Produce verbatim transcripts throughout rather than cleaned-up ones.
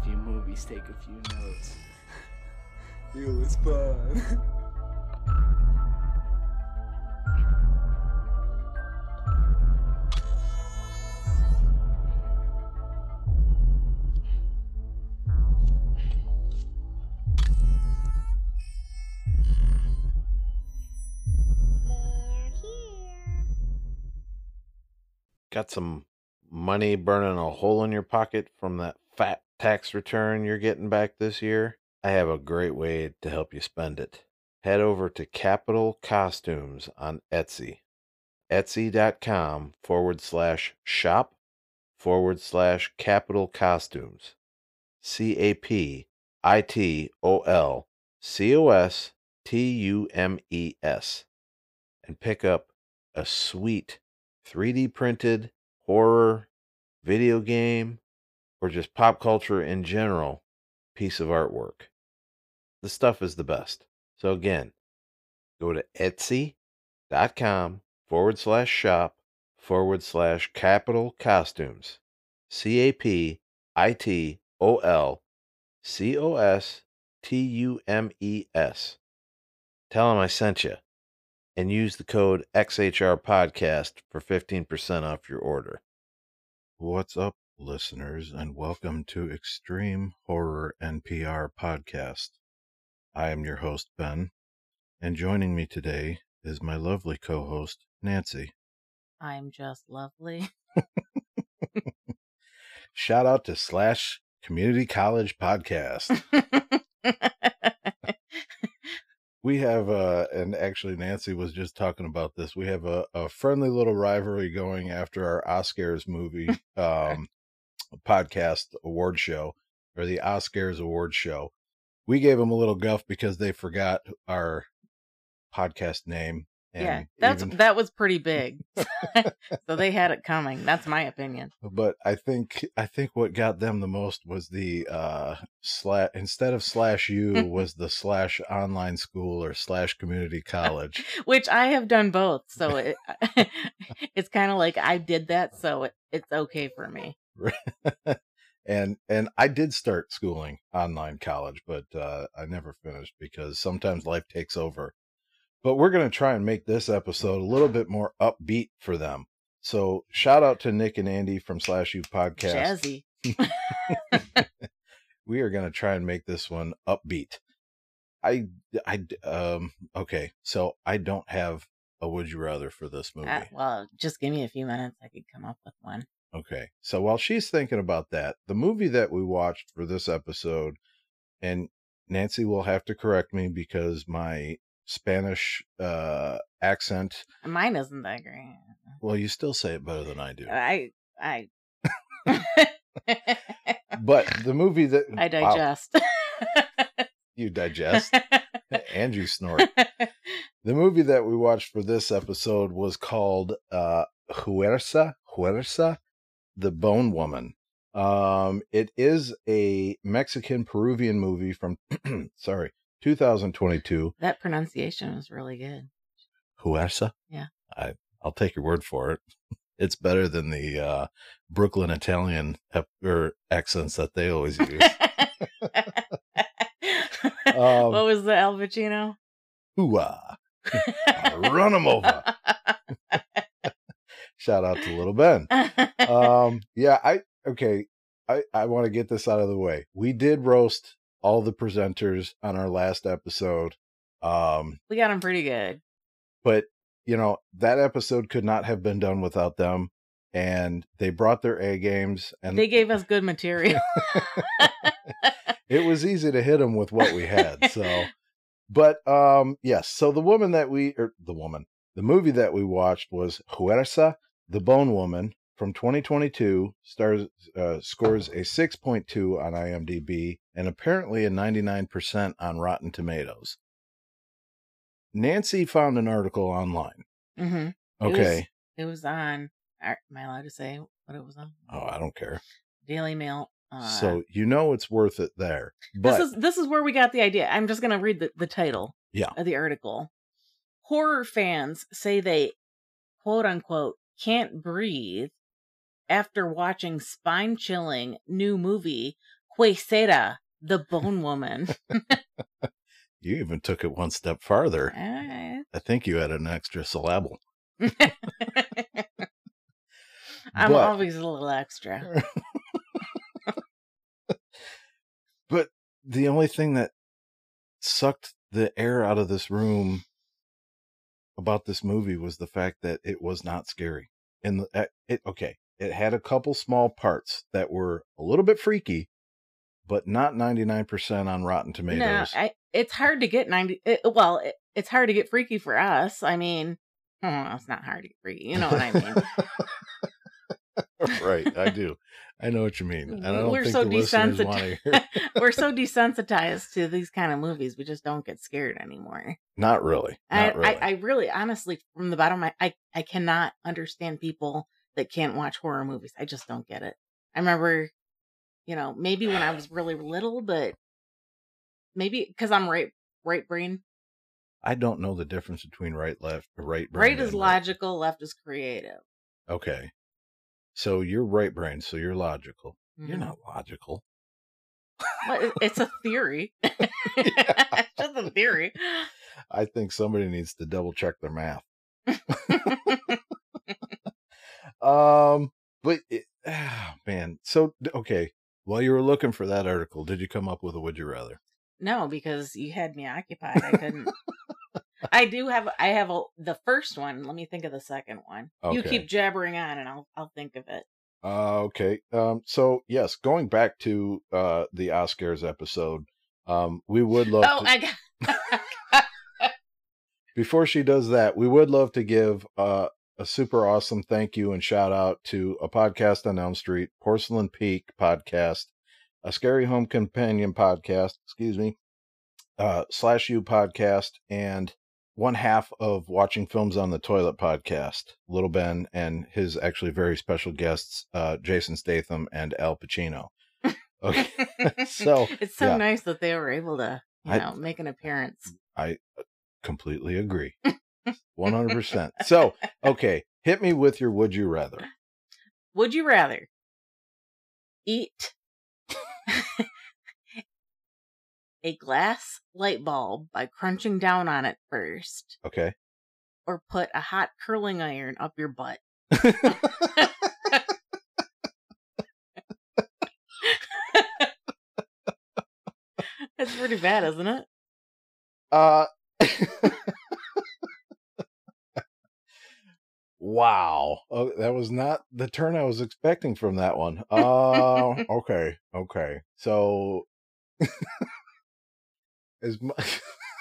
few movies, take a few notes. It was fun. Got some money burning a hole in your pocket from that fat tax return you're getting back this year? I have a great way to help you spend it. Head over to Capital Costumes on Etsy. Etsy.com forward slash shop forward slash capital costumes. C A P I T O L C O S T U M E S. And pick up a sweet three D printed horror, video game, or just pop culture in general piece of artwork. The stuff is the best. So again, go to etsy.com forward slash shop forward slash capital costumes. C A P I T O L C O S T U M E S. Tell them I sent you. And use the code X H R Podcast for fifteen percent off your order. What's up, listeners, and welcome to Extreme Horror N P R Podcast. I am your host, Ben, and joining me today is my lovely co-host, Nancy. I'm just lovely. Shout out to Slash Community College Podcast. We have, uh, and actually Nancy was just talking about this, we have a, a friendly little rivalry going after our Oscars movie um, podcast award show, or the Oscars award show. We gave them a little guff because they forgot our podcast name. And yeah, that's even... that was pretty big. So they had it coming. That's my opinion. But I think I think what got them the most was the uh slash instead of slash U was the slash online school or slash community college. Which I have done both. So it, it's kind of like I did that, so it, it's okay for me. and and I did start schooling online college, but uh I never finished because sometimes life takes over. But we're going to try and make this episode a little bit more upbeat for them. So shout out to Nick and Andy from Slash U Podcast. Jazzy. We are going to try and make this one upbeat. I, I, um, okay. So I don't have a would you rather for this movie. Uh, well, just give me a few minutes. I could come up with one. Okay. So while she's thinking about that, the movie that we watched for this episode, and Nancy will have to correct me because my Spanish uh accent, mine isn't that great. Well, you still say it better than I do. I I But the movie that I digest. Wow. You digest and you snort. The movie that we watched for this episode was called uh Huersa Huersa the Bone Woman. Um it is a Mexican Peruvian movie from sorry two thousand twenty-two. That pronunciation was really good. Huersa? Yeah. I, I'll take your word for it. It's better than the uh, Brooklyn Italian ep- or accents that they always use. um, what was the Al Pacino? Hooah. Run them over. Shout out to Little Ben. Um, yeah, I, okay. I, I want to get this out of the way. We did roast all the presenters on our last episode. Um, we got them pretty good. But, you know, that episode could not have been done without them. And they brought their A games. And they gave us good material. It was easy to hit them with what we had. So, but, um, yes. So the woman that we, or the woman, the movie that we watched was Huersa, the Bone Woman, from twenty twenty-two, stars, uh, scores a six point two on IMDb and apparently a ninety-nine percent on Rotten Tomatoes. Nancy found an article online. Mm-hmm. Okay. It was, it was on, am I allowed to say what it was on? Oh, I don't care. Daily Mail. Uh, so you know it's worth it there. But this is this is where we got the idea. I'm just going to read the, the title yeah. of the article. Horror fans say they, quote unquote, can't breathe after watching spine-chilling new movie Quesera, the Bone Woman. You even took it one step farther. Alright. I think you had an extra syllable. I'm But- always a little extra. But the only thing that sucked the air out of this room about this movie was the fact that it was not scary. And the, uh, it okay, it had a couple small parts that were a little bit freaky, but not ninety-nine percent on Rotten No, Tomatoes. I, it's hard to get ninety. It, well, it, it's hard to get freaky for us. I mean, oh, it's not hard to get freaky. You know what I mean? Right, I do. I know what you mean. And I don't We're think so the listeners want to hear. desensitized. We're so desensitized to these kind of movies. We just don't get scared anymore. Not really. I, Not really. I, I really, honestly, from the bottom of my, I, I cannot understand people that can't watch horror movies. I just don't get it. I remember, you know, maybe when I was really little, but maybe because I'm right, right brain. I don't know the difference between right, left, right brain. Right is and logical, left is creative. Okay. So you're right brain, so you're logical. You're Mhm. not logical. Well, it- it's a theory. It's just a theory. I think somebody needs to double check their math. Um, but it, ah, man, so okay. While you were looking for that article, did you come up with a would you rather? No, because you had me occupied. I couldn't. I do have. I have a, the first one. Let me think of the second one. You Okay. keep jabbering on, and I'll I'll think of it. Uh, okay. Um, so yes, going back to uh the Oscars episode, um, we would love Oh, to, I got. before she does that, we would love to give uh, a super awesome thank you and shout out to a podcast on Elm Street, Porcelain Peak podcast, a Scary Home Companion podcast, excuse me, uh, Slash U podcast, and one half of Watching Films on the Toilet podcast, Little Ben and his actually very special guests, uh, Jason Statham and Al Pacino. Okay. So, it's so yeah. nice that they were able to, you I- know, make an appearance. I completely agree. one hundred percent. So, okay, hit me with your would you rather. Would you rather eat a glass light bulb by crunching down on it first, Okay. or put a hot curling iron up your butt? That's pretty bad, isn't it? uh Wow. Oh, that was not the turn I was expecting from that one. Uh okay. Okay. So as much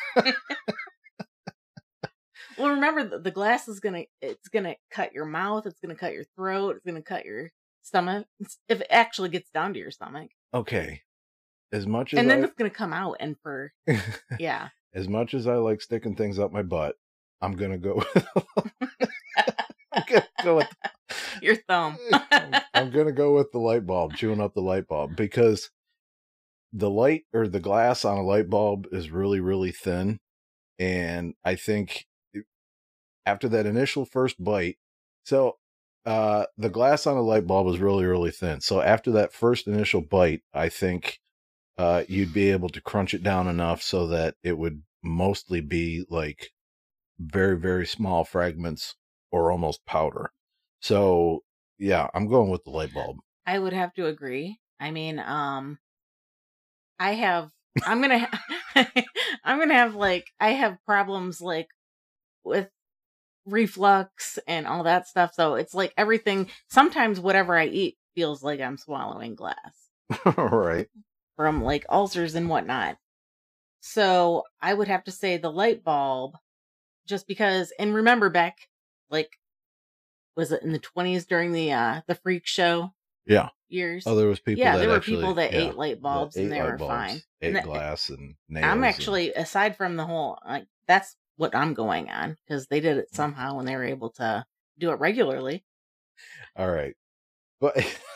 Well, remember the, the glass is gonna it's gonna cut your mouth, it's gonna cut your throat, it's gonna cut your stomach if it actually gets down to your stomach, okay. As much as and then I, it's gonna come out. And for yeah, as much as I like sticking things up my butt, I'm gonna go with I'm gonna go with your thumb. I'm, I'm gonna go with the light bulb, chewing up the light bulb, because the light or the glass on a light bulb is really, really thin. And I think it- after that initial first bite, so uh, the glass on a light bulb is really, really thin. So after that first initial bite, I think uh, you'd be able to crunch it down enough so that it would mostly be like very, very small fragments or almost powder. So yeah, I'm going with the light bulb. I would have to agree. I mean, um, I have. I'm gonna. Ha- I'm gonna have like I have problems like with reflux and all that stuff. So it's like everything. Sometimes whatever I eat feels like I'm swallowing glass All right. from like ulcers and whatnot. So I would have to say the light bulb, just because. And remember back, like, was it in the twenties during the uh the freak show Yeah. years? Oh, there was people. yeah, that there were actually, people that yeah, ate light bulbs that and ate they light were bulbs, fine. Ate And that- glass and nails. I'm and- actually, aside from the whole, like, that's what I'm going on, because they did it somehow and they were able to do it regularly. all right, but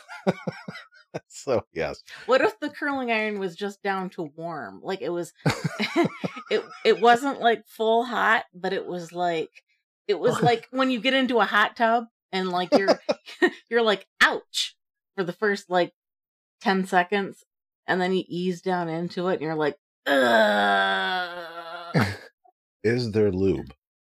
so yes, What if the curling iron was just down to warm? Like it was, it it wasn't like full hot, but it was like it was like when you get into a hot tub and like you're you're like ouch for the first like ten seconds, and then you ease down into it, and you're like, ugh. Is there lube?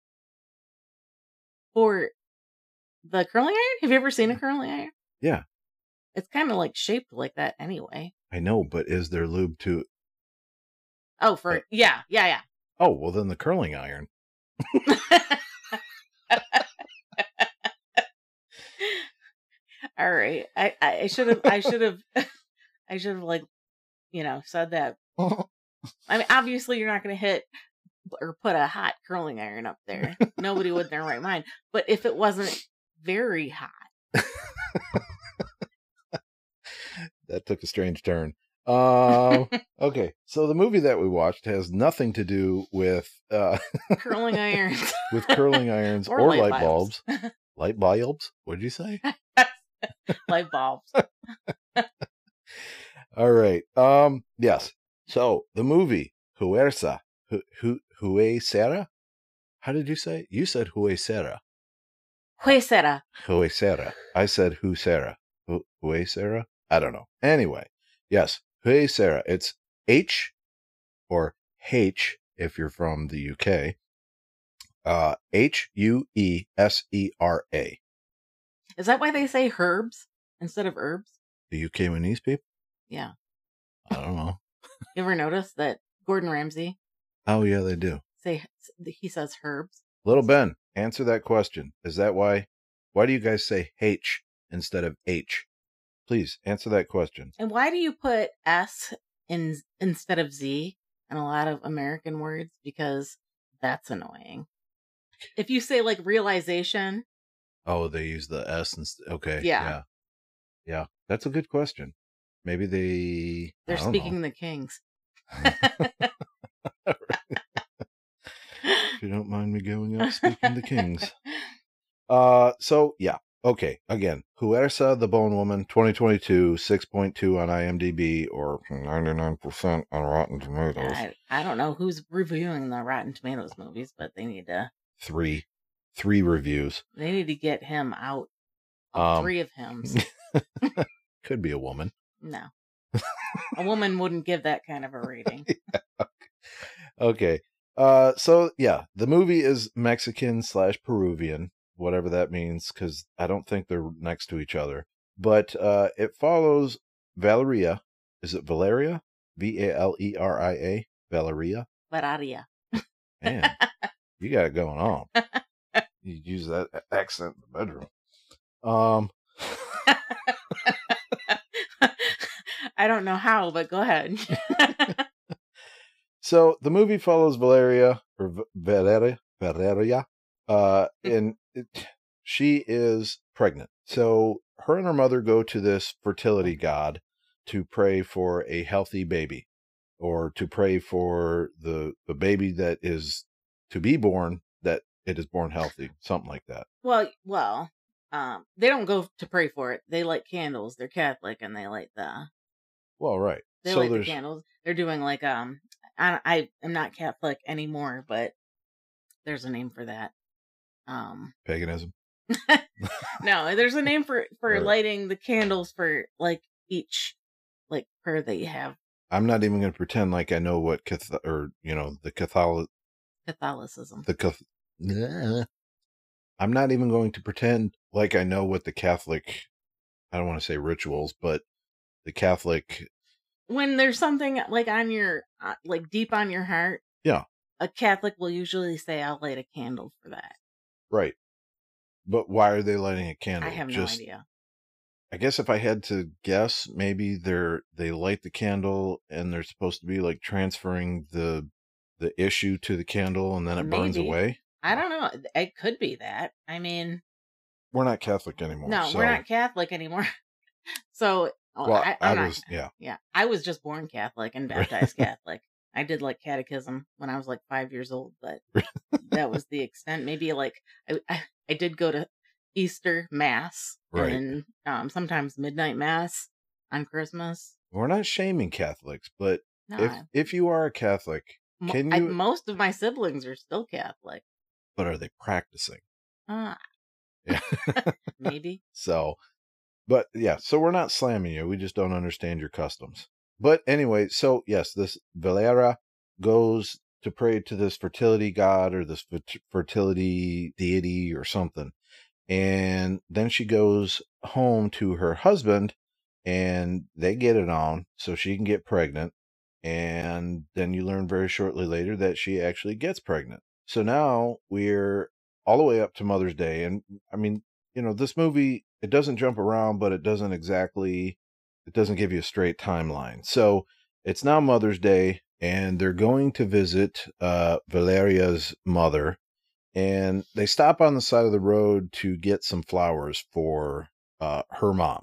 For the curling iron? Have you ever seen a curling iron? Yeah, It's kind of like shaped like that anyway. I know, but is there lube to? Oh, for Uh, yeah, yeah, yeah. Oh, well, then the curling iron. All right. I I should have I should have I should have like, you know, said that. I mean, obviously you're not going to hit or put a hot curling iron up there. Nobody would in their right mind. But if it wasn't very hot. That took a strange turn. Uh, okay, so the movie that we watched has nothing to do with uh, Curling irons. with curling irons or, Or light light bulbs. bulbs. Light bulbs? What did you say? Light bulbs. All right. Um. Yes. So the movie Huersa, Hu Hu Huesera. How did you say? You said Huesera. Huesera. Huesera. I said Huesera. Hu Huesera. I don't know. Anyway, yes, Huesera. It's H or H if you're from the U K. Uh, H U E S E R A. Is that why they say herbs instead of herbs? The U K Winese people? Yeah. I don't know. You ever notice that Gordon Ramsay Oh yeah, they do. say he says herbs? Little Ben, answer that question. Is that why? Why do you guys say H instead of H? Please answer that question. And why do you put S in instead of Z in a lot of American words? Because that's annoying. If you say like realization, Oh, they use the S instead. Okay. Yeah. Yeah. Yeah. That's a good question. Maybe they. they're I don't speaking the kings. know. If you don't mind me going up speaking the kings. Uh. So yeah. Okay. Again, Huersa the Bone Woman, twenty twenty-two, six point two on IMDb or ninety-nine percent on Rotten Tomatoes. I, I don't know who's reviewing the Rotten Tomatoes movies, but they need to Three, three reviews. they need to get him out. All Um, three of him. Could be a woman. No. A woman wouldn't give that kind of a rating. Okay. Uh, so yeah, the movie is Mexican slash Peruvian, whatever that means, because I don't think they're next to each other. But uh, it follows Valeria. Is it Valeria? V A L E R I A. Valeria. Vararia. Man, you got it going on. You use that accent in the bedroom. Um. I don't know how, but go ahead. So the movie follows Valeria or V- Valeria, Valeria, uh, and it, she is pregnant. So her and her mother go to this fertility god to pray for a healthy baby, or to pray for the the baby that is to be born, that it is born healthy, something like that. well, well, um, they don't go to pray for it. They light candles. They're Catholic, and they light the Well, right. they so light the there's candles. They're doing like um, I I am not Catholic anymore, but there's a name for that. Um, paganism. no, there's a name for for Right. lighting the candles for like each like prayer that you have. I'm not even going to pretend like I know what Cath or you know the Catholic Catholicism. the Cath- Nah. I'm not even going to pretend like I know what the Catholic, I don't want to say rituals, but the Catholic, When there's something like on your uh, like deep on your heart, yeah, a Catholic will usually say, "I'll light a candle for that." right. But why are they lighting a candle? I have no Just, idea. I guess if I had to guess, maybe they're they light the candle and they're supposed to be like transferring the the issue to the candle and then it burns Maybe. away. I don't know. It could be that. I mean, We're not Catholic anymore. no, so, we're not Catholic anymore. so, oh, Well, I, I, I'm not, was, yeah. yeah, I was just born Catholic and baptized Catholic. I did like catechism when I was like five years old, but that was the extent. Maybe like I, I, I did go to Easter Mass Right. and um, sometimes midnight Mass on Christmas. We're not shaming Catholics, but No, if I- if you are a Catholic, mo- can I- you? most of my siblings are still Catholic. But are they practicing? Uh, Yeah. maybe. So, but yeah, so we're not slamming you. We just don't understand your customs. but anyway, so yes, this Valera goes to pray to this fertility god or this fertility deity or something. And then she goes home to her husband and they get it on so she can get pregnant. And then you learn very shortly later that she actually gets pregnant. So now we're all the way up to Mother's Day. And I mean, you know, this movie, it doesn't jump around, but it doesn't exactly, it doesn't give you a straight timeline. So it's now Mother's Day and they're going to visit uh, Valeria's mother. And they stop on the side of the road to get some flowers for uh, her mom.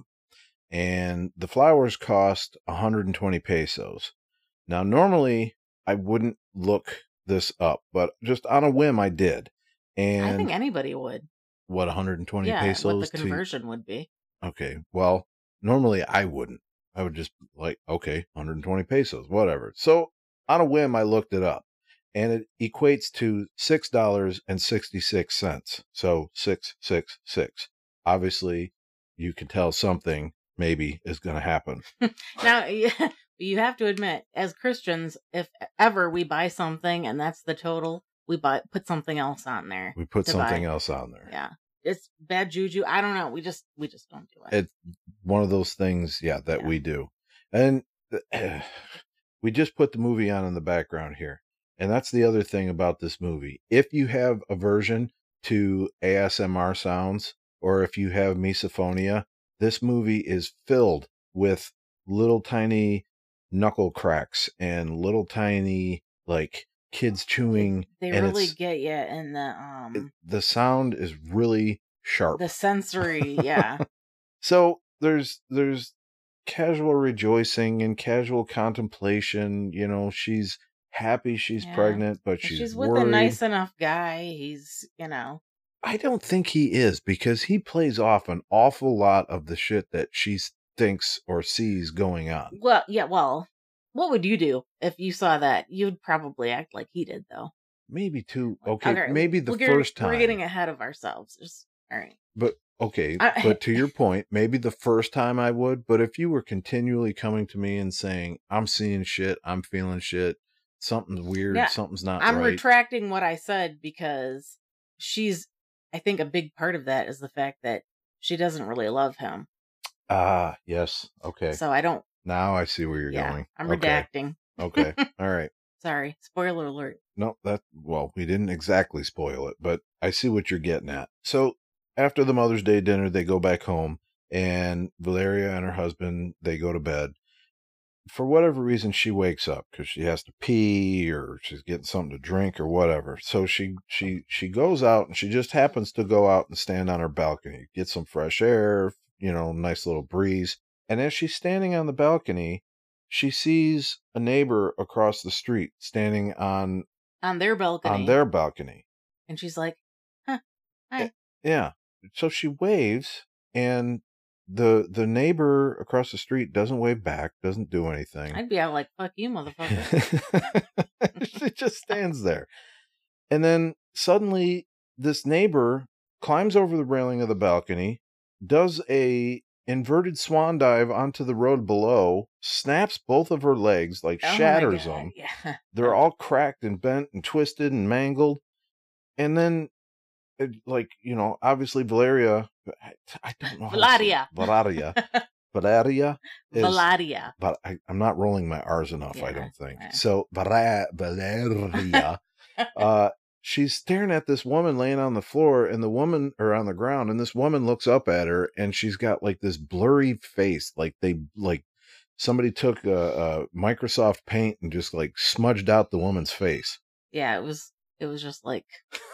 And the flowers cost one hundred twenty pesos. Now, normally I wouldn't look this up, but just on a whim I did. And I think anybody would. What, one hundred twenty yeah, pesos? what the conversion to... would be. Okay, well, normally I wouldn't. I would just like, okay, one hundred twenty pesos, whatever. So on a whim, I looked it up. And it equates to six dollars and sixty-six cents. So six, six, six. Obviously, you can tell something maybe is going to happen. Now, you have to admit, as Christians, if ever we buy something and that's the total, we buy put something else on there. We put something buy. else on there. Yeah, it's bad juju. I don't know. We just we just don't do it. It's one of those things, yeah, that yeah. we do. And uh, we just put the movie on in the background here. And that's the other thing about this movie. If you have aversion to A S M R sounds, or if you have misophonia, this movie is filled with little tiny knuckle cracks and little tiny, like, kids chewing. They and really get you in the... um. It, the sound is really sharp. The sensory, yeah. So there's there's casual rejoicing and casual contemplation. You know, she's... happy she's yeah. pregnant, but she's, she's with worried. a nice enough guy. He's, you know. I don't think he is, because he plays off an awful lot of the shit that she thinks or sees going on. Well, yeah, well, what would you do if you saw that? You'd probably act like he did, though. Maybe too. Okay, okay. Maybe the we're first getting, time. We're getting ahead of ourselves. Just, all right. But, okay, I, but to your point, maybe the first time I would, but if you were continually coming to me and saying, I'm seeing shit, I'm feeling shit, something's weird, yeah, something's not I'm right. retracting what I said, because she's, I think a big part of that is the fact that she doesn't really love him. Ah, yes. Okay. So I don't. Now I see where you're yeah, going. I'm okay. redacting. Okay. All right. Sorry. Spoiler alert. No, that, well, we didn't exactly spoil it, but I see what you're getting at. So after the Mother's Day dinner, they go back home, and Valeria and her husband, they go to bed. For whatever reason, she wakes up because she has to pee or she's getting something to drink or whatever. So she she she goes out, and she just happens to go out and stand on her balcony, get some fresh air, you know, nice little breeze. And as she's standing on the balcony, she sees a neighbor across the street standing on on their balcony. On their balcony. And she's like, "Huh, hi." Yeah. So she waves, and The the neighbor across the street doesn't wave back, doesn't do anything. I'd be out like, fuck you, motherfucker. She just stands there. And then suddenly this neighbor climbs over the railing of the balcony, does a inverted swan dive onto the road below, snaps both of her legs, like oh shatters them. Yeah. They're all cracked and bent and twisted and mangled. And then, it, like, you know, obviously Valeria... I, I don't know. Valaria. Valaria. Valaria. Is, Valaria. But I, I'm not rolling my R's enough, yeah, I don't think. Yeah. So, Valeria. uh, she's staring at this woman laying on the floor, and the woman, or on the ground, and this woman looks up at her, and she's got like this blurry face. Like they, like somebody took a, a Microsoft Paint and just like smudged out the woman's face. Yeah, it was, it was just like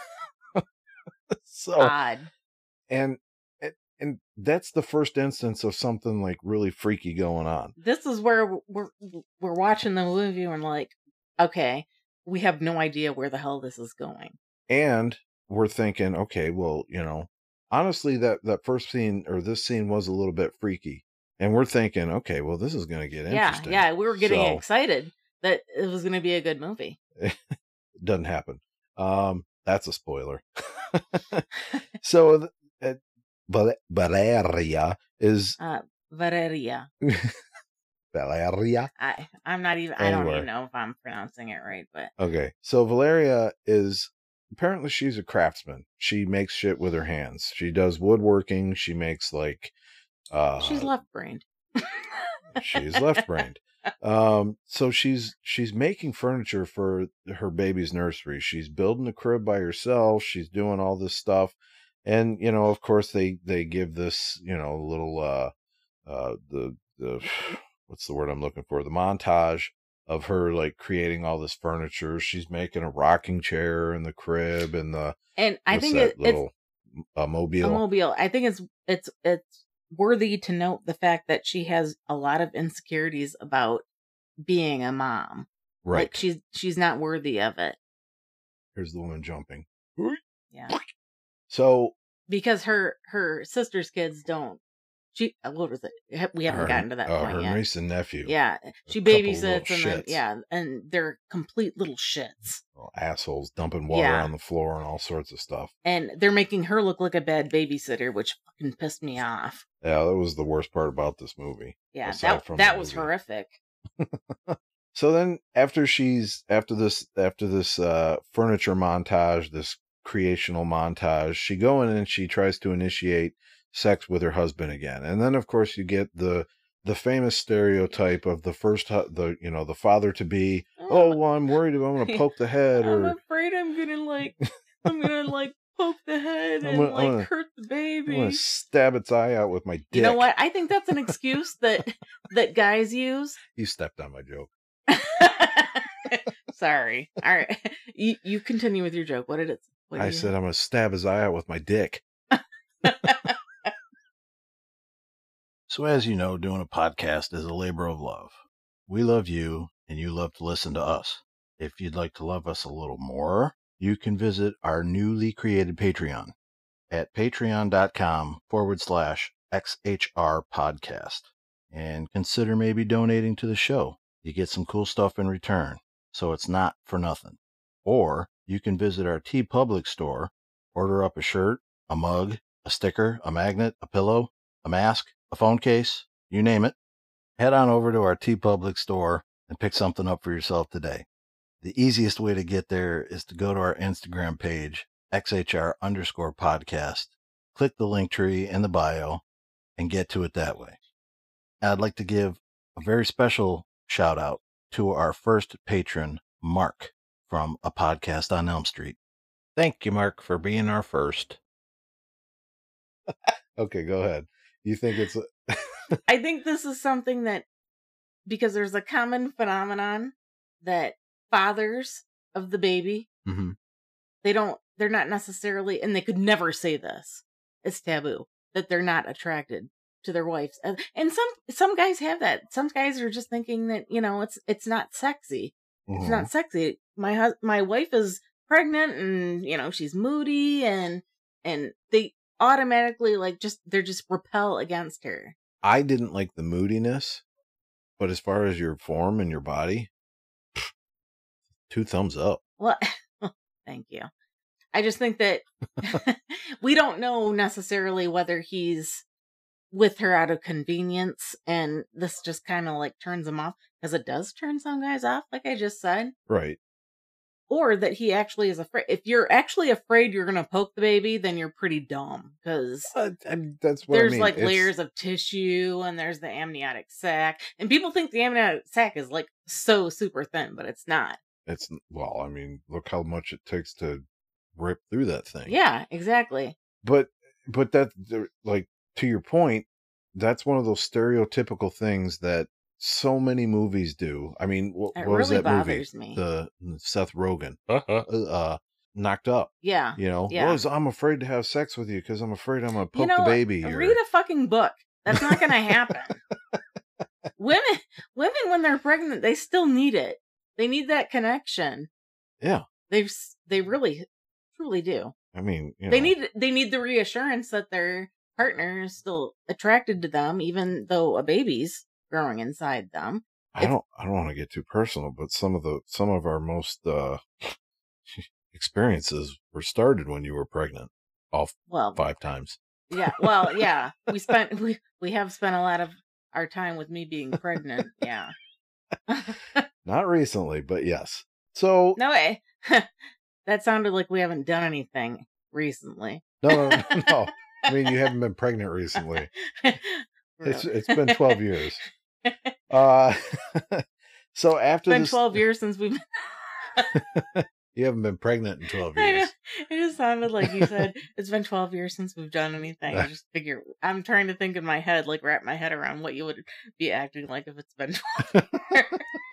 so odd. And, And that's the first instance of something like really freaky going on. This is where we're we're watching the movie and we're like, okay, we have no idea where the hell this is going. And we're thinking, okay, well, you know, honestly, that, that first scene or this scene was a little bit freaky. And we're thinking, okay, well, this is going to get yeah, interesting. Yeah, we were getting so, excited that it was going to be a good movie. It doesn't happen. Um, that's a spoiler. So, uh, Valeria is uh, Valeria. Valeria. I I'm not even I don't Anyway. even know if I'm pronouncing it right, but Okay, so Valeria is apparently she's a craftsman. She makes shit with her hands. She does woodworking. She makes like uh she's left-brained. she's left-brained. Um, so she's she's making furniture for her baby's nursery. She's building the crib by herself. She's doing all this stuff, and you know, of course, they they give this you know little uh uh the the what's the word I'm looking for? The montage of her like creating all this furniture. She's making a rocking chair in the crib and the And I what's think that it, little it's a mobile. a mobile. I think it's it's it's worthy to note the fact that she has a lot of insecurities about being a mom. Right. Like she's she's not worthy of it. Here's the woman jumping. Yeah. So Because her her sister's kids don't. She what was it? We haven't her, gotten to that uh, point her yet. niece and nephew. Yeah, she couple of babysits little and then shits. yeah, and they're complete little shits. Well, assholes dumping water Yeah. on the floor and all sorts of stuff. And they're making her look like a bad babysitter, which fucking pissed me off. Yeah, that was the worst part about this movie. Yeah, aside that from that the was movie. horrific. So then after she's after this after this uh furniture montage, this creational montage, she go in and she tries to initiate sex with her husband again. And then of course you get the the famous stereotype of the first hu- the you know the father to be, oh well, I'm worried I'm going to poke the head I'm or afraid I'm gonna like I'm gonna like poke the head I'm and gonna- I'm like gonna- hurt the I'm baby. going to stab its eye out with my dick. You know what? I think that's an excuse that that guys use. You stepped on my joke. Sorry. All right, you you continue with your joke. What did it? What did I you- said I'm going to stab his eye out with my dick. So as you know, doing a podcast is a labor of love. We love you, and you love to listen to us. If you'd like to love us a little more, you can visit our newly created Patreon at patreon.com forward slash XHR podcast. And consider maybe donating to the show. You get some cool stuff in return, so it's not for nothing. Or you can visit our TeePublic store, order up a shirt, a mug, a sticker, a magnet, a pillow, a mask, a phone case, you name it. Head on over to our TeePublic store and pick something up for yourself today. The easiest way to get there is to go to our Instagram page, X H R underscore podcast, click the link tree in the bio, and get to it that way. I'd like to give a very special shout out to our first patron, Mark, from A Podcast on Elm Street. Thank you, Mark, for being our first. Okay, go ahead. You think it's... I think this is something that because there's a common phenomenon that fathers of the baby, mm-hmm. they don't they're not necessarily, and they could never say this, it's taboo, that they're not attracted to their wives. And, and some some guys have that. Some guys are just thinking that, you know, it's it's not sexy. Mm-hmm. It's not sexy. My hus- my wife is pregnant and, you know, she's moody and and they automatically like just they're just repel against her. I didn't like the moodiness, but as far as your form and your body, two thumbs up. Well, thank you. I just think that we don't know necessarily whether he's with her out of convenience and this just kind of like turns him off, because it does turn some guys off, like I just said. Right. Or that he actually is afraid. If you're actually afraid you're going to poke the baby, then you're pretty dumb, because Uh, I, that's what there's I mean. like It's- layers of tissue and there's the amniotic sac. And people think the amniotic sac is like so super thin, but it's not. It's well, I mean, look how much it takes to rip through that thing. Yeah, exactly. But but that like to your point, that's one of those stereotypical things that so many movies do. I mean, what, It what was really that movie? bothers me. The Seth Rogen, uh, Knocked Up. Yeah. You know, Yeah. was I'm afraid to have sex with you because I'm afraid I'm gonna poke You know, the baby. Or, read a fucking book. That's not going to happen. women, women, when they're pregnant, they still need it. They need that connection. yeah, They've, they really, truly do. I mean, you They know, need, they need the reassurance that their partner is still attracted to them, even though a baby's growing inside them. I don't I don't want to get too personal, but some of the some of our most uh experiences were started when you were pregnant, all Well, five times. yeah. Well, yeah. We spent, we, we have spent a lot of our time with me being pregnant. Yeah. Not recently, but yes. So No way. That sounded like we haven't done anything recently. no, no, no, no. I mean, you haven't been pregnant recently. It's it's been twelve years. Uh, so after It's been this, twelve years since we've. you haven't been pregnant in twelve I know. years. It just sounded like you said it's been twelve years since we've done anything. I just figure I'm trying to think in my head, like wrap my head around what you would be acting like if it's been twelve years.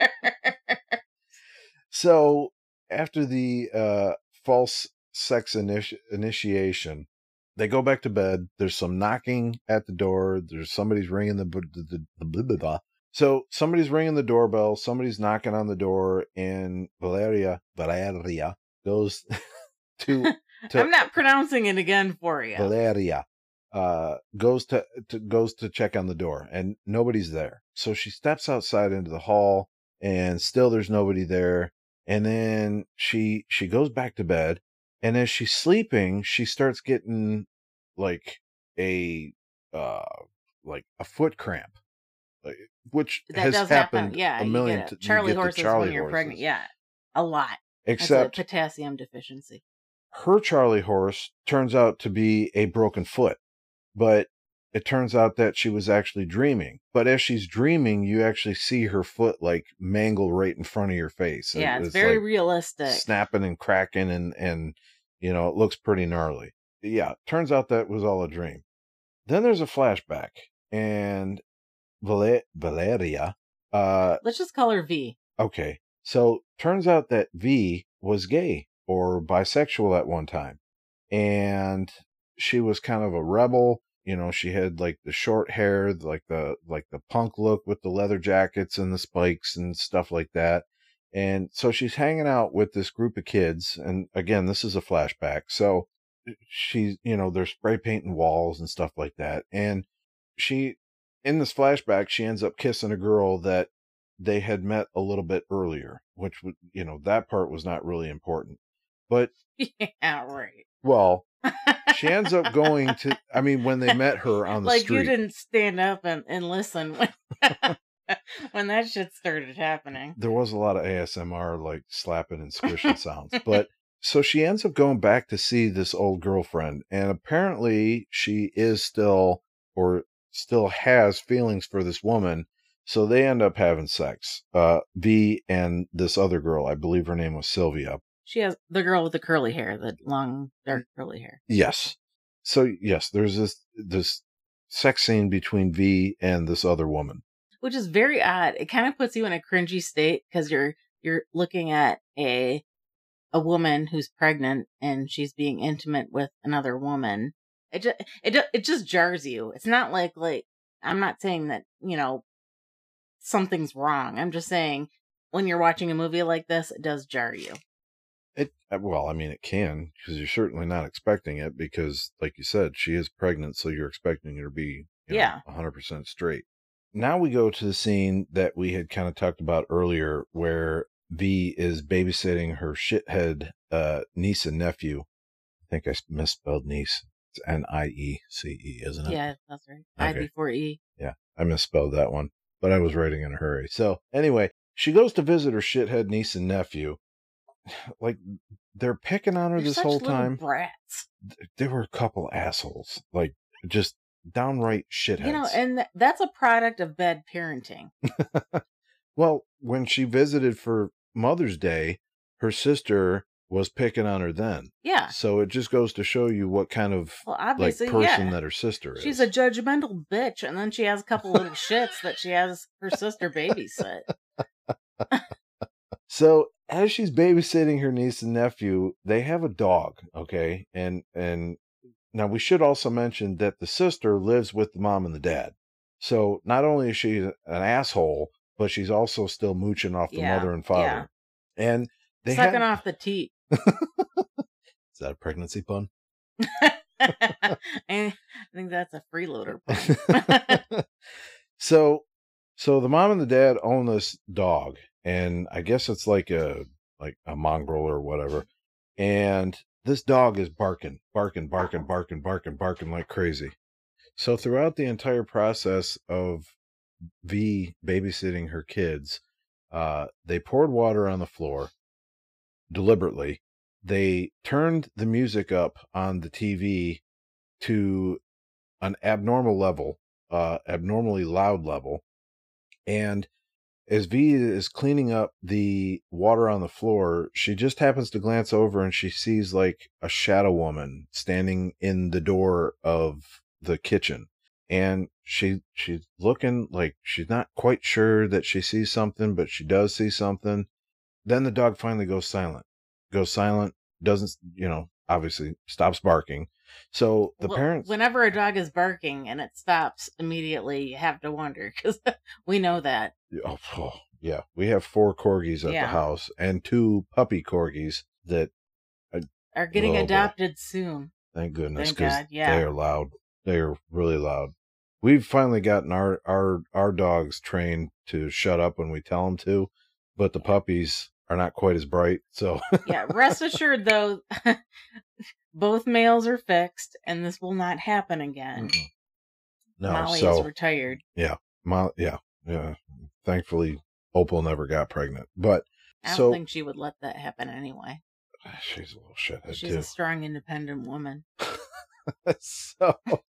So after the uh, false sex initi- initiation, they go back to bed. There's some knocking at the door. There's somebody's ringing the, the, the, the blah, blah, blah. So somebody's ringing the doorbell. Somebody's knocking on the door, and Valeria Valeria goes to. to I'm not pronouncing it again for you. Valeria uh, goes to, to goes to check on the door, and nobody's there. So she steps outside into the hall, and still there's nobody there. And then she she goes back to bed, and as she's sleeping, she starts getting like a uh like a foot cramp, like, which That has does happened happen. Yeah, a you million. get t- it. you Charlie get the horses Charlie when you're horses. pregnant. Yeah, a lot. Except That's a potassium deficiency. her Charlie horse turns out to be a broken foot, but it turns out that she was actually dreaming. But as she's dreaming, you actually see her foot like mangle right in front of your face. Yeah, It- it's very like realistic. snapping and cracking, and and you know, it looks pretty gnarly. Yeah, turns out that was all a dream. Then there's a flashback, and Val- Valeria, uh, Let's just call her V. okay, so turns out that V was gay or bisexual at one time, and she was kind of a rebel. You know, she had like the short hair, like the like the punk look with the leather jackets and the spikes and stuff like that. And so she's hanging out with this group of kids. And again, this is a flashback. So she's, you know, they're spray painting walls and stuff like that. And she, in this flashback, she ends up kissing a girl that they had met a little bit earlier, which would, you know, that part was not really important. But, Yeah, right. well, she ends up going to, I mean, when they met her on the like street. you didn't stand up and, and listen when, when that shit started happening. There was a lot of A S M R, like slapping and squishing sounds. But so she ends up going back to see this old girlfriend. And apparently she is still, or still has feelings for this woman. So they end up having sex. Uh, V and this other girl, I believe her name was Sylvia. She has the girl with the curly hair, the long, dark curly hair. Yes. So yes, there's this, this sex scene between V and this other woman. Which is very odd. It kind of puts you in a cringy state because you're you're looking at a a woman who's pregnant and she's being intimate with another woman. It just it ju- it just jars you. It's not like like I'm not saying that, you know, something's wrong. I'm just saying when you're watching a movie like this, it does jar you. It well, I mean, it can, because you're certainly not expecting it, because, like you said, she is pregnant, so you're expecting her to be, you know, Yeah. one hundred percent straight. Now we go to the scene that we had kind of talked about earlier, where V is babysitting her shithead uh, niece and nephew. I think I misspelled niece. It's N I E C E, isn't it? Yeah, that's right. I Okay. before E. Yeah, I misspelled that one, but I was writing in a hurry. So anyway, she goes to visit her shithead niece and nephew. Like, they're picking on her They're this such whole little time. brats. They were a couple assholes, like just downright shitheads. You know, and th- that's a product of bad parenting. Well, when she visited for Mother's Day, her sister was picking on her then. Yeah. So it just goes to show you what kind of Well, like obviously, person yeah. that her sister is. She's a judgmental bitch, and then she has a couple little shits that she has her sister babysit. So as she's babysitting her niece and nephew, they have a dog, okay? And and now we should also mention that the sister lives with the mom and the dad. So not only is she an asshole, but she's also still mooching off the Yeah, mother and father. yeah. And they Sucking had, off the teat. Is that a pregnancy pun? I think that's a freeloader pun. so so the mom and the dad own this dog, and I guess it's like a like a mongrel or whatever. And this dog is barking, barking, barking, barking, barking, barking like crazy. So throughout the entire process of V babysitting her kids, uh, they poured water on the floor deliberately. They turned the music up on the T V to an abnormal level, uh, abnormally loud level. And as V is cleaning up the water on the floor, she just happens to glance over and she sees like a shadow woman standing in the door of the kitchen. And she she's looking like she's not quite sure that she sees something, but she does see something. Then the dog finally goes silent. Goes silent, doesn't, you know, obviously stops barking. So the Well, parents... whenever a dog is barking and it stops immediately, you have to wonder, because we know that. Oh, oh, yeah, we have four corgis at Yeah. the house and two puppy corgis that Are getting Oh, boy. adopted soon. thank goodness, Thank because God, yeah. they are loud. They are really loud. We've finally gotten our, our, our dogs trained to shut up when we tell them to, but the puppies are not quite as bright. So Yeah, rest assured though, both males are fixed, and this will not happen again. Mm-mm. no, Molly so is retired. yeah, Mo- yeah, yeah. Thankfully, Opal never got pregnant, but I don't so think she would let that happen anyway. she's a little shithead She's too. a strong, independent woman. So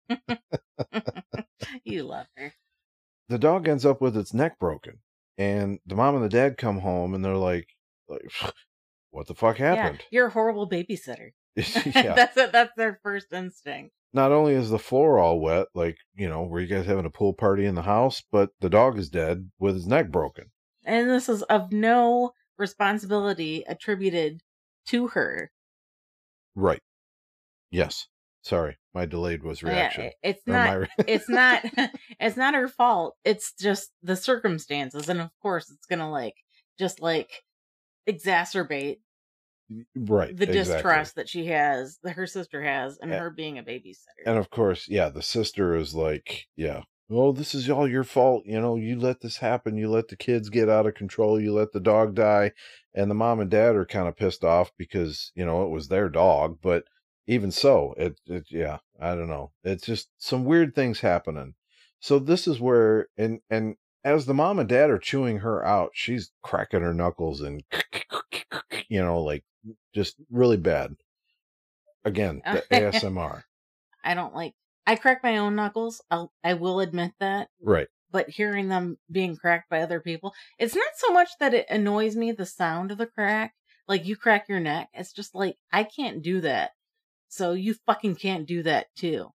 You love her. the dog ends up with its neck broken, and the mom and the dad come home and they're like, like what the fuck happened? Yeah, you're a horrible babysitter. Yeah. That's it. That's their first instinct. Not only is the floor all wet, like, you know, were you guys having a pool party in the house, but the dog is dead with his neck broken. And this is of no responsibility attributed to her. Right. Yes. Sorry, my delayed was reaction. Yeah, it's Or not. my re- it's not. It's not her fault. It's just the circumstances, and of course, it's gonna like just like exacerbate right. the exactly. distrust that she has, that her sister has, and A- her being a babysitter. And of course, yeah, the sister is like, yeah, well, this is all your fault. You know, you let this happen. You let the kids get out of control. You let the dog die. And the mom and dad are kind of pissed off because, you know, it was their dog. But even so, it, it yeah, I don't know. It's just some weird things happening. So this is where, and, and as the mom and dad are chewing her out, she's cracking her knuckles and, you know, like just really bad. Again, the A S M R. I don't like. I crack my own knuckles. I'll. I will admit that. Right. But hearing them being cracked by other people, it's not so much that it annoys me, the sound of the crack. Like you crack your neck. It's just like, I can't do that. So you fucking can't do that too.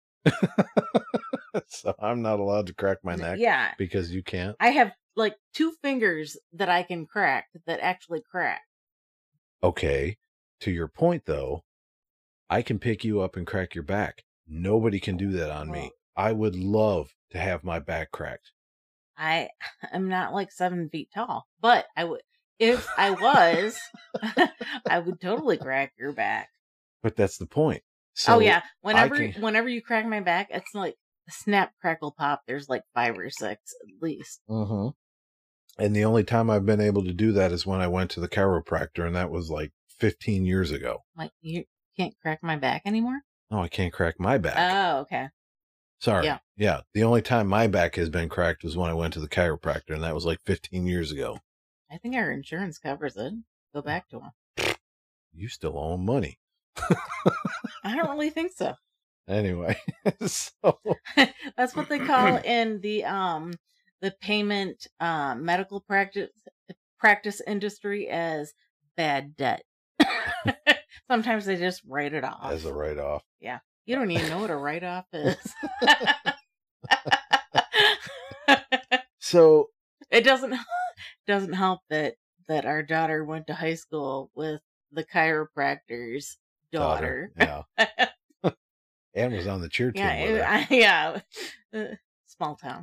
So I'm not allowed to crack my neck Yeah. because you can't. I have like two fingers that I can crack that actually crack. Okay. To your point though, I can pick you up and crack your back. Nobody can do that on me. Well- I would love to have my back cracked. I am not like seven feet tall, but I would, if I was, I would totally crack your back. But that's the point. So Oh yeah, whenever can- whenever you crack my back, it's like snap, crackle, pop. There's like five or six at least. Mm-hmm. And the only time I've been able to do that is when I went to the chiropractor, and that was like fifteen years ago. Like you can't crack my back anymore. No, I can't crack my back. Oh, okay. Sorry. yeah. Yeah. The only time my back has been cracked was when I went to the chiropractor, and that was like fifteen years ago. I think our insurance covers it. Go back to them. You still owe 'em money. I don't really think so. Anyway, so That's what they call in the um the payment um medical practice practice industry as bad debt. Sometimes they just write it off. as a write-off. You don't even know what a write off is. So It doesn't doesn't help that that our daughter went to high school with the chiropractor's daughter. daughter, yeah, and was on the cheer team Yeah, with it- her. I- yeah. Uh, Small town.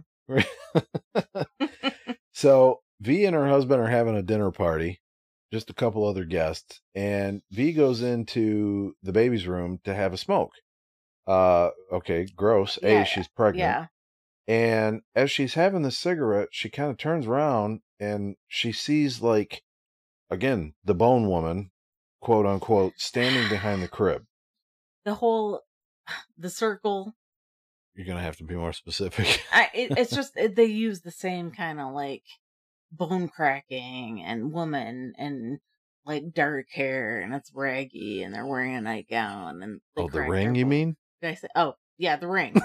So V and her husband are having a dinner party, just a couple other guests, and V goes into the baby's room to have a smoke. Uh, okay, gross. Yeah, A, she's pregnant. Yeah. And as she's having the cigarette, she kind of turns around and she sees, like, again, the bone woman, quote unquote, standing behind the crib. The whole the circle. You're gonna have to be more specific. I, it, it's just it, they use the same kind of like bone cracking and woman and like dark hair and it's raggy and they're wearing a nightgown and they Oh, the crack Ring, their you bone. mean? Did I say? Oh, yeah, The Ring.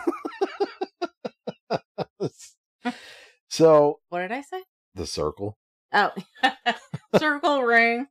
So, What did I say? The Circle. Oh, Circle Ring.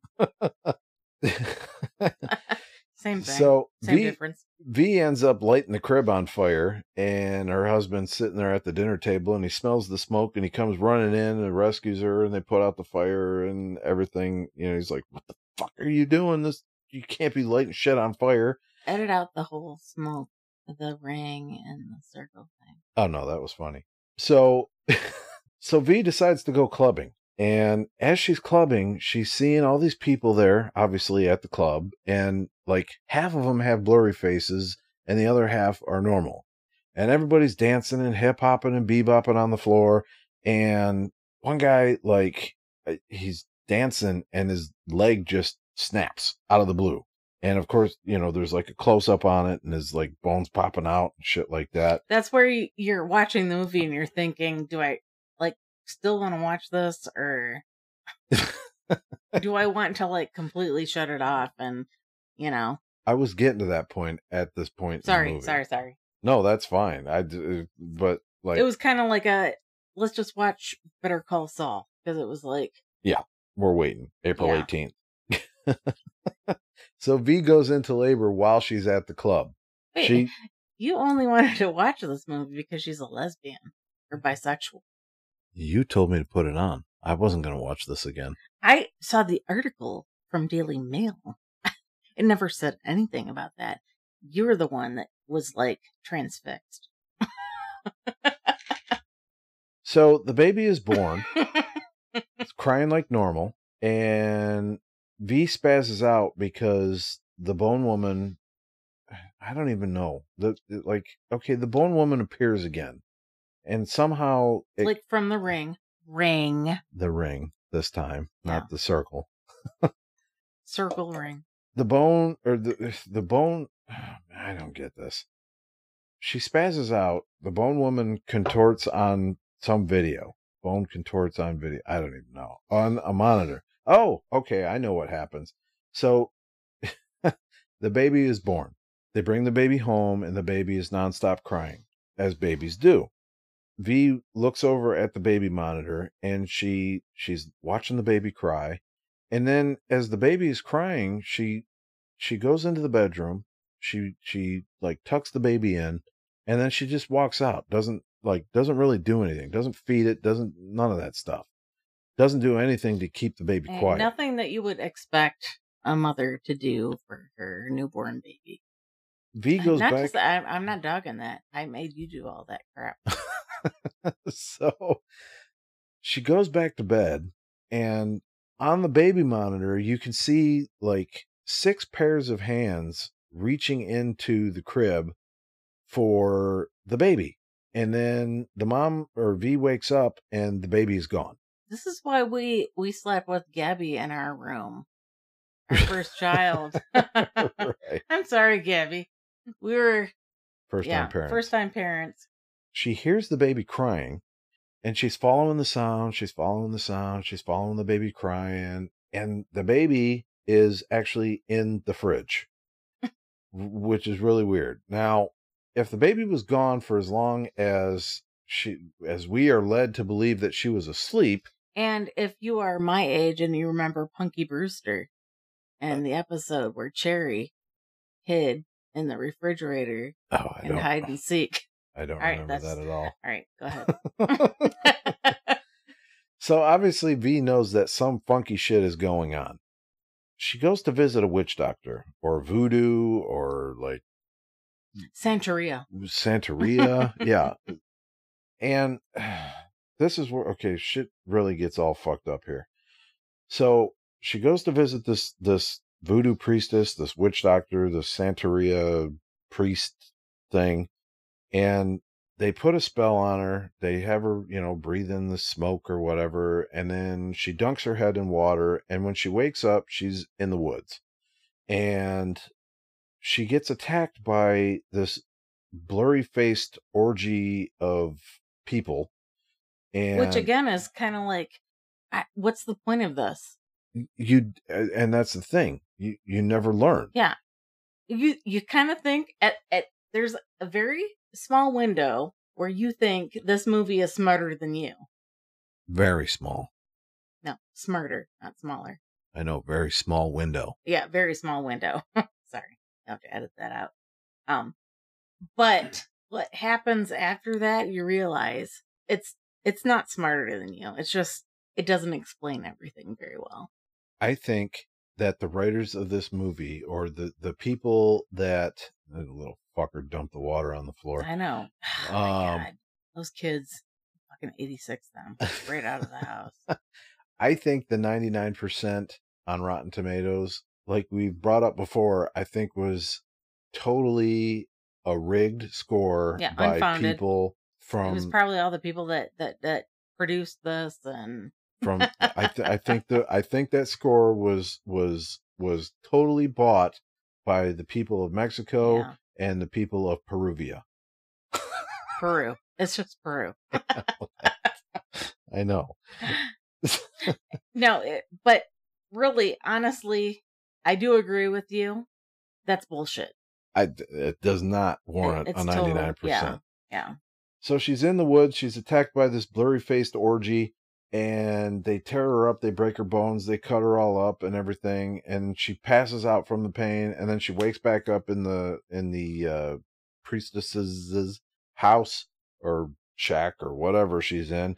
Same thing. So Same V, difference. V ends up lighting the crib on fire, and her husband's sitting there at the dinner table, and he smells the smoke, and he comes running in and rescues her, and they put out the fire and everything. You know, he's like, "What the fuck are you doing? This you can't be lighting shit on fire." Edit out the whole smoke, the ring, and the circle thing. Oh no, that was funny. So, so V decides to go clubbing. And as she's clubbing, she's seeing all these people there, obviously at the club, and like half of them have blurry faces and the other half are normal. And everybody's dancing and hip hopping and bebopping on the floor. And one guy, like, he's dancing and his leg just snaps out of the blue. And of course, you know, there's like a close up on it and his like bones popping out and shit like that. That's where you- you're watching the movie and you're thinking, do I like still want to watch this or do I want to like completely shut it off? And you know, I was getting to that point at this point. In the sorry, movie. sorry, sorry. No, that's fine. I d- but like It was kind of like a let's just watch Better Call Saul because it was like we're waiting April Yeah. eighteenth. So V goes into labor while she's at the club. wait, She you only wanted to watch this movie because she's a lesbian or bisexual. you told me to put it on. I wasn't going to watch this again. I saw the article from Daily Mail. It never said anything about that. You were the one that was like transfixed. So the baby is born. It's crying like normal, and V spazzes out because the bone woman, I don't even know. The like okay, the bone woman appears again. And somehow it, Like from the ring. Ring. the ring this time, not Yeah. the circle. Circle ring. The bone or the the bone I don't get this. She spazzes out. The bone woman contorts on some video. Bone contorts on video. I don't even know. On a monitor. Oh, okay. I know what happens. So the baby is born. They bring the baby home and the baby is nonstop crying, as babies do. V looks over at the baby monitor and she she's watching the baby cry. And then as the baby is crying, she she goes into the bedroom. She she like tucks the baby in and then she just walks out. Doesn't like doesn't really do anything. Doesn't feed it, doesn't none of that stuff. Doesn't do anything to keep the baby And quiet. nothing that you would expect a mother to do for her newborn baby. V goes not back just, I, I'm not dogging that. I made you do all that crap. So she goes back to bed, and on the baby monitor, you can see like six pairs of hands reaching into the crib for the baby. And then the mom or V wakes up and the baby is gone. This is why we we slept with Gabby in our room. Our first child. Right. I'm sorry, Gabby. We were First yeah, time parents. first time parents. She hears the baby crying and she's following the sound. She's following the sound. She's following the baby crying. And the baby is actually in the fridge, which is really weird. Now, if the baby was gone for as long as she, as we are led to believe that she was asleep. And if you are my age and you remember Punky Brewster and the episode where Cherry hid in the refrigerator Oh, I and don't, hide and seek. I don't All right, remember that's- that at all. All right, go ahead. So obviously V knows that some funky shit is going on. She goes to visit a witch doctor or voodoo or like Santeria. Santeria. Yeah. And this is where, okay, shit really gets all fucked up here. So she goes to visit this, this voodoo priestess, this witch doctor, the Santeria priest thing. And they put a spell on her. They have her, you know, breathe in the smoke or whatever. And then she dunks her head in water. And when she wakes up, she's in the woods. And she gets attacked by this blurry faced orgy of people. And Which again is kind of like, I, what's the point of this? you, and that's the thing. You, you never learn. Yeah. You, you kind of think at, at, there's a very small window where you think this movie is smarter than you. Very small. No, smarter, not smaller. I know, very small window. Yeah, very small window. Sorry, I have to edit that out. Um, but what happens after that, you realize it's it's not smarter than you. It's just it doesn't explain everything very well. I think that the writers of this movie, or the the people that the little fucker dumped the water on the floor. I know. Oh Um, my God, those kids, fucking eighty-six them right out of the house. I think the ninety-nine percent on Rotten Tomatoes, like we brought up before, I think was totally a rigged score Yeah, by unfounded. people It was from probably all the people that that that produced this and from I th- I think the I think that score was was was totally bought by the people of Mexico yeah, and the people of Peruvia. Peru. It's just Peru. I know. No, it, but really, honestly, I do agree with you. That's bullshit. I it does not It, warrant it's a total. ninety-nine percent. Yeah, yeah. So she's in the woods. She's attacked by this blurry-faced orgy, and they tear her up. They break her bones. They cut her all up and everything, and she passes out from the pain. And then she wakes back up in the in the uh, priestess's house or shack or whatever she's in,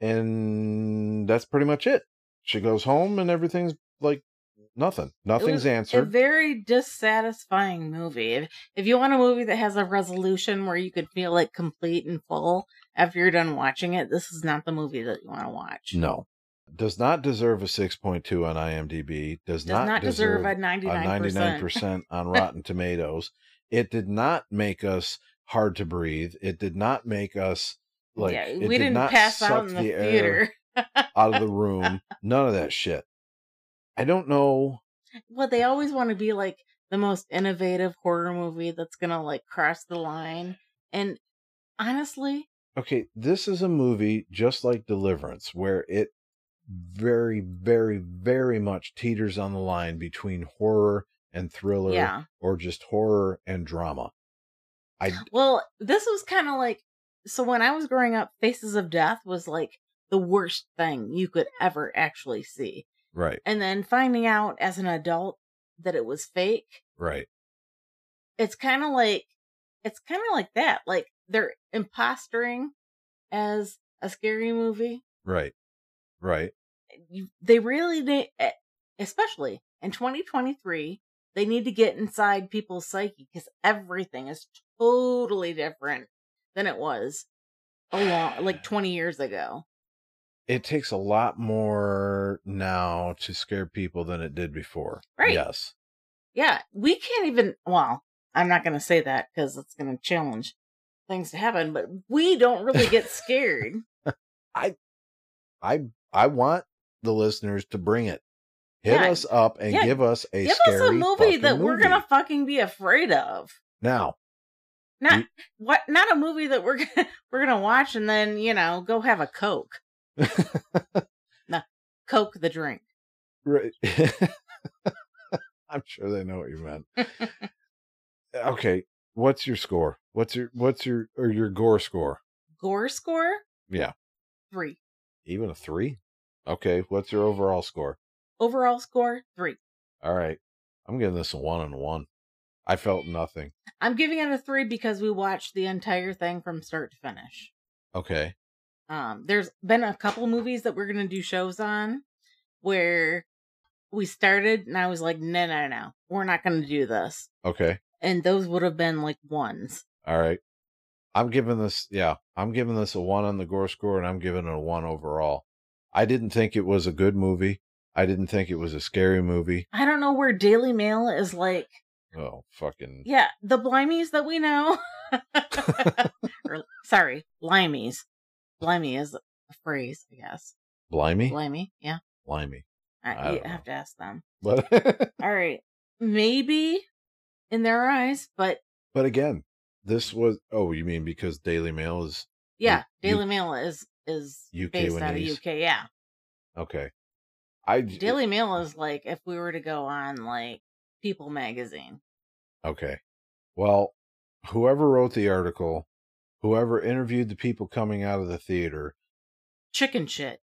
and that's pretty much it. She goes home, and everything's like nothing. It Nothing's was a answered. very dissatisfying movie. If if you want a movie that has a resolution where you could feel like complete and full after you're done watching it, this is not the movie that you want to watch. No. Does not deserve a six point two on IMDb. Does, Does not, not deserve deserve a ninety-nine a ninety-nine percent. percent on Rotten Tomatoes. It did not make us hard to breathe. It did not make us like Yeah, it we did didn't not pass suck out in the the air theater. out of the room. None of that shit. I don't know. Well, they always want to be like the most innovative horror movie that's gonna like cross the line. And honestly, Okay, this is a movie just like Deliverance, where it very, very, very much teeters on the line between horror and thriller, yeah. or just horror and drama. I Well, this was kind of like, so when I was growing up, Faces of Death was like the worst thing you could ever actually see. right, And then finding out as an adult that it was fake, right. it's kind of like, it's kind of like that. Like they're impostoring as a scary movie. Right. Right. You, they really need, eh, especially in twenty twenty-three, they need to get inside people's psyche because everything is totally different than it was a long, like twenty years ago. It takes a lot more now to scare people than it did before. Right. Yes. Yeah, we can't even, well, I'm not going to say that because it's going to challenge things to happen, but we don't really get scared. I I I want the listeners to bring it. Hit Yeah. us up and Yeah. give us a Give scary us a movie fucking that we're movie. going to fucking be afraid of. Now, Not We- what not a movie that we're gonna, we're going to watch and then, you know, go have a Coke. No, Coke the drink. right. I'm sure they know what you meant. Okay, what's your score? What's your what's your or your gore score? Gore score? Yeah, Three. even a three. Okay, what's your overall score? Overall score? Three. All right, I'm giving this a one and a one. I felt nothing. I'm giving it a three because we watched the entire thing from start to finish. Okay, Um, there's been a couple movies that we're gonna do shows on where we started and I was like, no, no, no, we're not gonna do this. okay, And those would have been like ones. all right. I'm giving this, yeah, I'm giving this a one on the gore score, and I'm giving it a one overall. I didn't think it was a good movie. I didn't think it was a scary movie. I don't know where Daily Mail is like, Oh, fucking. yeah, the blimies that we know. Or, sorry, limeys. Blimey is a phrase, I guess. Blimey? Blimey, yeah. Blimey. I, I you don't have to ask them. But, All right. Maybe in their eyes, but but again, This was. Oh, you mean because Daily Mail is Yeah, U- Daily Mail is is U K based out of Winnese? U K. Yeah, Okay. I Daily Mail is like if we were to go on like People magazine. okay. Well, whoever wrote the article, whoever interviewed the people coming out of the theater, Chicken shit.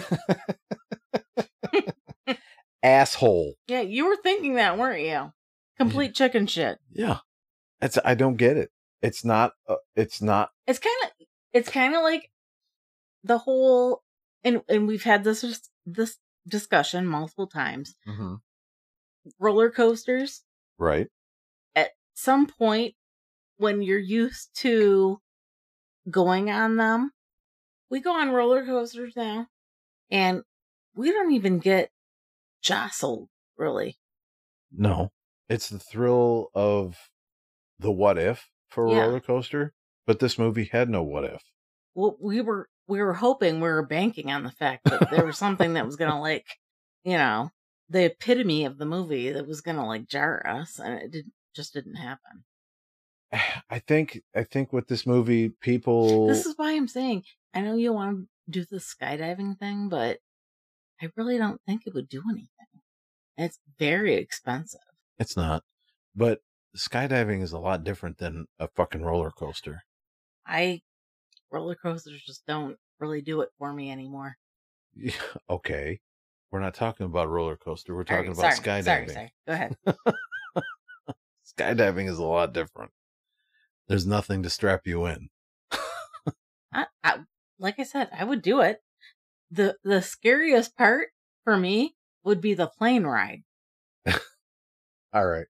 asshole. Yeah, you were thinking that, weren't you? Complete chicken shit. Yeah. It's I don't get it. It's not uh, it's not It's kind of it's kind of like the whole and and we've had this this discussion multiple times. mm-hmm. Roller coasters, right. at some point when you're used to going on them, we go on roller coasters now and we don't even get jostled, really. No. It's the thrill of the what if for a Yeah. roller coaster, but this movie had no what if. Well, we were we were hoping, we were banking on the fact that there was something that was gonna like, you know, the epitome of the movie that was gonna like jar us, and it did just didn't happen. I think I think with this movie, people. This is why I'm saying I know you want to do the skydiving thing, but I really don't think it would do anything. It's very expensive. It's not, but skydiving is a lot different than a fucking roller coaster. I roller coasters just don't really do it for me anymore. Okay, we're not talking about a roller coaster. We're All talking right, about sorry, skydiving. Sorry, sorry. Go ahead. Skydiving is a lot different. There's nothing to strap you in. I, I, like I said, I would do it. the The scariest part for me would be the plane ride. All right.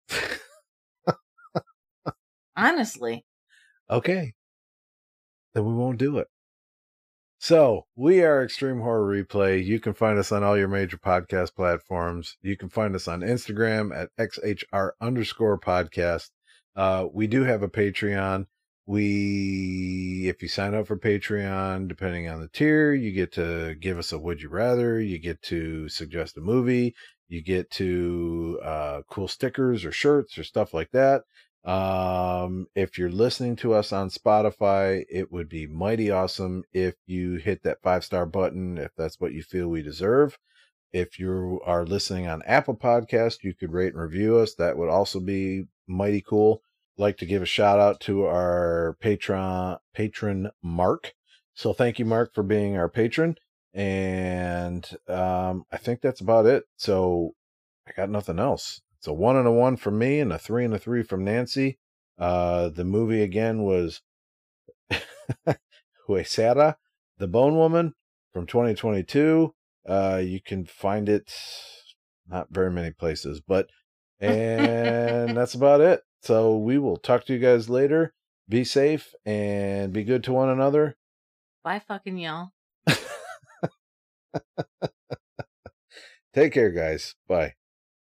Honestly. Okay. Then we won't do it. So, we are Extreme Horror Replay. You can find us on all your major podcast platforms. You can find us on Instagram at XHR underscore podcast. Uh, we do have a Patreon. We, if you sign up for Patreon, depending on the tier, you get to give us a would you rather. You get to suggest a movie. You get to uh, cool stickers or shirts or stuff like that. Um, if you're listening to us on Spotify, it would be mighty awesome if you hit that five star button, if that's what you feel we deserve. If you are listening on Apple Podcast, you could rate and review us. That would also be mighty cool. Like to give a shout out to our patron, patron Mark. So thank you, Mark, for being our patron. And um, I think that's about it. So I got nothing else. It's a one and a one from me and a three and a three from Nancy. Uh, the movie again was Huesera, the Bone Woman from twenty twenty-two. Uh, you can find it not very many places, but and that's about it. So we will talk to you guys later. Be safe and be good to one another. Bye, fucking y'all. Take care, guys. Bye.